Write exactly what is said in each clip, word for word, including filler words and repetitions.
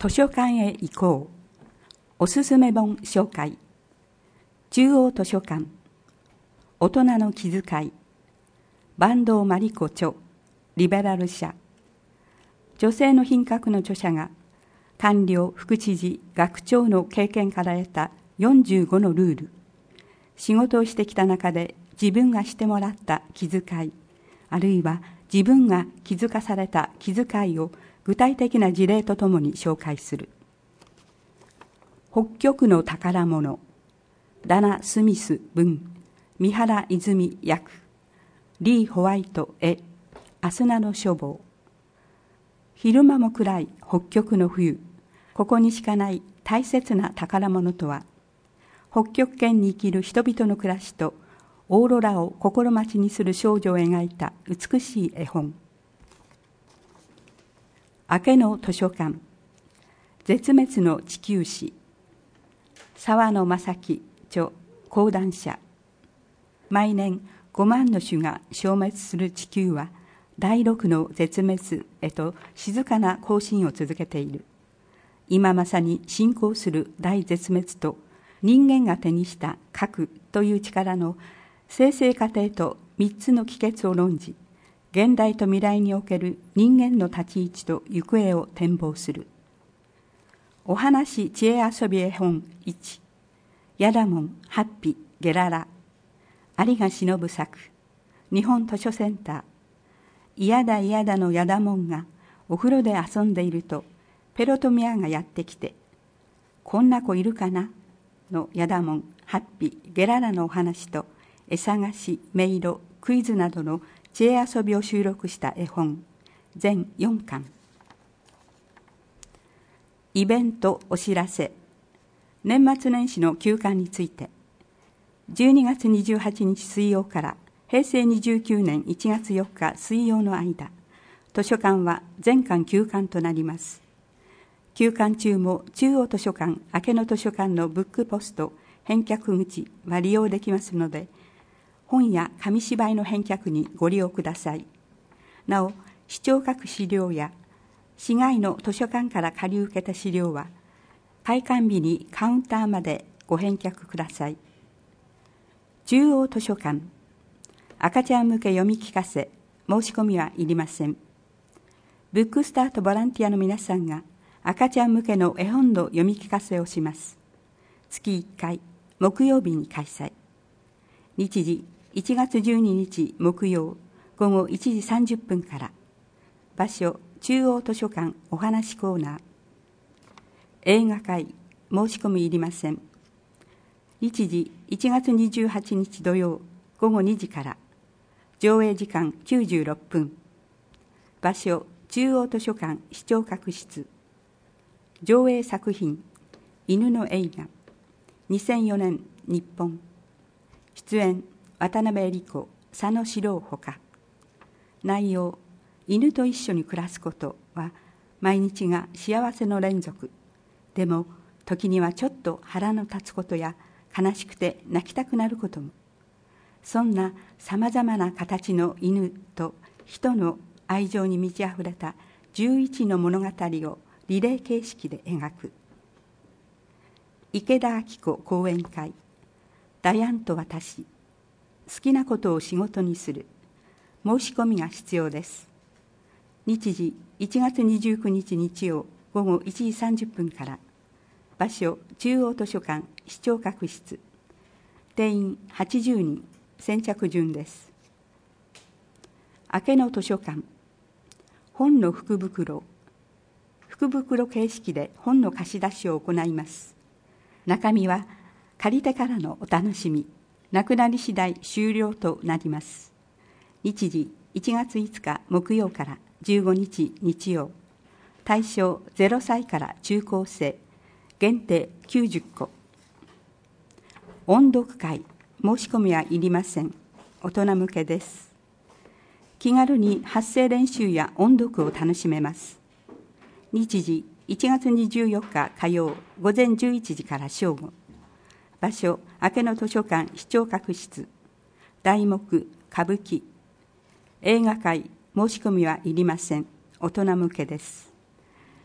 図書館へ行こう。おすすめ本紹介。中央図書館。大人の気遣い。坂東真理子著、リベラル社。女性の品格の著者が、官僚、副知事、学長の経験から得たよんじゅうごのルール。仕事をしてきた中で自分がしてもらった気遣い、あるいは自分が気づかされた気遣いを具体的な事例とともに紹介する。北極の宝物、ダナ・スミス文、三原泉訳、リー・ホワイト絵、アスナの書房。昼間も暗い北極の冬、ここにしかない大切な宝物とは、北極圏に生きる人々の暮らしとオーロラを心待ちにする少女を描いた美しい絵本。明けの図書館、絶滅の地球史、沢野正樹著、講談社。毎年ごまんの種が消滅する地球は第六の絶滅へと静かな行進を続けている。今まさに進行する大絶滅と人間が手にした核という力の生成過程と三つの帰結を論じ、現代と未来における人間の立ち位置と行方を展望する。お話知恵遊び絵本いち、ヤダモン、ハッピ、ゲララ、有賀忍作、日本図書センター。嫌だ嫌だのヤダモンがお風呂で遊んでいると、ペロトミアがやってきて、こんな子いるかなのヤダモン、ハッピ、ゲララのお話と、絵探し、迷路、クイズなどの知恵遊びを収録した絵本、全よんかん。イベントお知らせ。年末年始の休館について、じゅうにがつにじゅうはちにち水曜からへいせいにじゅうきゅうねんいちがつよっか水曜の間、図書館は全館休館となります。休館中も中央図書館、明けの図書館のブックポスト、返却口は利用できますので、本や紙芝居の返却にご利用ください。なお、視聴覚資料や市外の図書館から借り受けた資料は、開館日にカウンターまでご返却ください。中央図書館、赤ちゃん向け読み聞かせ、申し込みはいりません。ブックスタートボランティアの皆さんが赤ちゃん向けの絵本の読み聞かせをします。月いっかい、木曜日に開催。日時、いちがつじゅうににち木曜、ごごいちじさんじゅっぷんから。場所、中央図書館お話コーナー。映画会、申し込みいりません。日時、いちがつにじゅうはちにち土曜、ごごにじから。上映時間きゅうじゅうろっぷん。場所、中央図書館視聴覚室。上映作品、犬の映画。にせんよねん日本。出演、渡辺恵理子、佐野史郎ほか。内容、犬と一緒に暮らすことは毎日が幸せの連続。でも時にはちょっと腹の立つことや悲しくて泣きたくなることも。そんなさまざまな形の犬と人の愛情に満ち溢れたじゅういちの物語をリレー形式で描く。池田明子講演会、ダヤンと私、好きなことを仕事にする。申し込みが必要です。日時、いちがつにじゅうくにち日曜、ごごいちじさんじゅっぷんから。場所、中央図書館視聴覚室。定員はちじゅうにん、先着順です。明けの図書館、本の福袋。福袋形式で本の貸し出しを行います。中身は借りてからのお楽しみ、なくなり次第終了となります。日時、いちがついつか木曜からじゅうごにち日曜。対象ゼロさいから中高生、限定きゅうじゅっこ。音読会、申し込みはいりません。大人向けです。気軽に発声練習や音読を楽しめます。日時、いちがつにじゅうよっか火曜、ごぜんじゅういちじから正午。場所、明けの図書館視聴覚室。題目、歌舞伎。映画会、申し込みはいりません。大人向けです。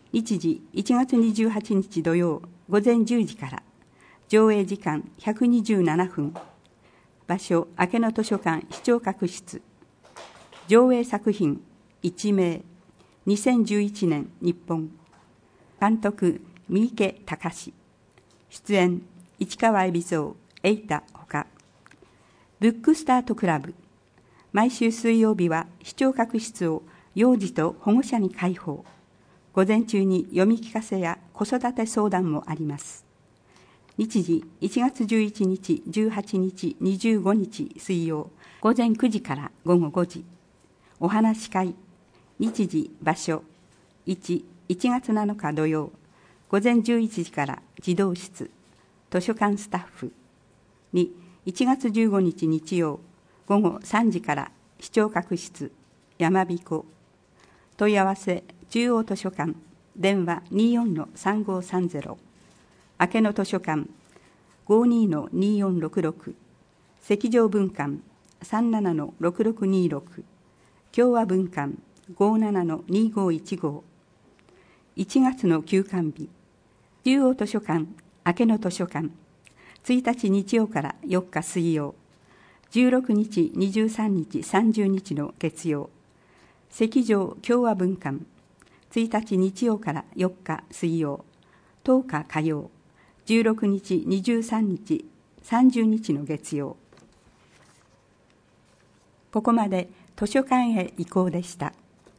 日時いちがつにじゅうはちにち土曜午前じゅうじから、上映時間ひゃくにじゅうななふん、場所明野図書館視聴覚室、上映作品いちめい、にせんじゅういちねん日本、監督三池隆、出演市川海老蔵、瑛太ほか。ブックスタートクラブ、毎週水曜日は視聴覚室を幼児と保護者に開放。午前中に読み聞かせや子育て相談もあります。日時いちがつじゅういちにち、じゅうはちにち、にじゅうごにち水曜、午前くじからごごごじ。お話し会、日時、場所、いち、いちがつなのか土曜、午前じゅういちじから児童室、図書館スタッフ。に、いちがつじゅうごにち日曜、午後さんじから視聴覚室、山彦。問い合わせ、中央図書館、電話 にじゅうよんのさんごさんゼロ、明野図書館 ごじゅうにのにじゅうよんろくろく、赤城文館 さんじゅうななのろくろくにろく、共和文館 ごじゅうななのにごいちご。いちがつの休館日、中央図書館、明野図書館、ついたち日曜からよっか水曜、じゅうろくにち、にじゅうさんにち、さんじゅうにちの月曜、赤城共和文館、ついたち日曜からよっか水曜、とおか火曜、じゅうろくにち、にじゅうさんにち、さんじゅうにちの月曜。ここまで図書館へ移行でした。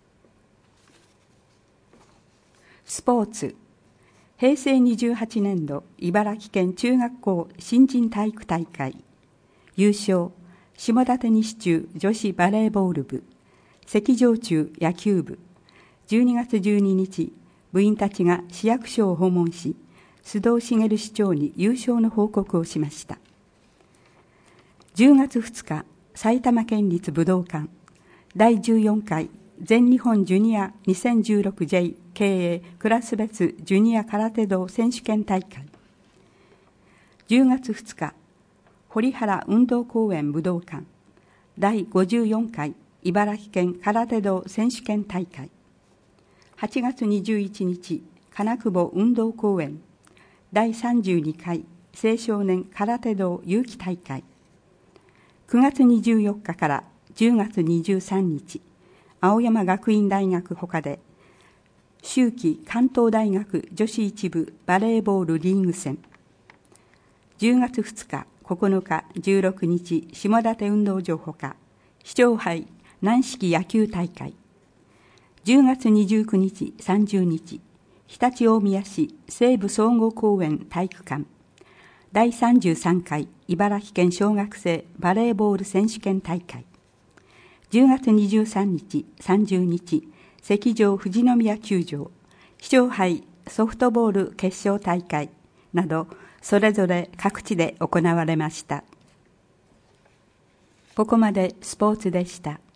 スポーツ、へいせいにじゅうはちねんど茨城県中学校新人体育大会、優勝、下館西中女子バレーボール部、赤城中野球部。じゅうにがつじゅうににち、部員たちが市役所を訪問し、須藤茂市長に優勝の報告をしました。じゅうがつふつか、埼玉県立武道館だいじゅうよんかい全日本ジュニア にせんじゅうろくジェイ 経営クラス別ジュニア空手道選手権大会。じゅうがつふつか、堀原運動公園武道館だいごじゅうよんかい茨城県空手道選手権大会。はちがつにじゅういちにち、金久保運動公園だいさんじゅうにかい青少年空手道有期大会。くがつにじゅうよっかからじゅうがつにじゅうさんにち、青山学院大学ほかで秋季関東大学女子一部バレーボールリーグ戦。じゅうがつふつか、ここのか、じゅうろくにち、下館運動場ほか市長杯軟式野球大会。じゅうがつにじゅうくにち、さんじゅうにち、常陸大宮市西部総合公園体育館だいさんじゅうさんかい茨城県小学生バレーボール選手権大会。じゅうがつにじゅうさんにち、さんじゅうにち、赤城富士宮球場市長杯ソフトボール決勝大会など、それぞれ各地で行われました。ここまでスポーツでした。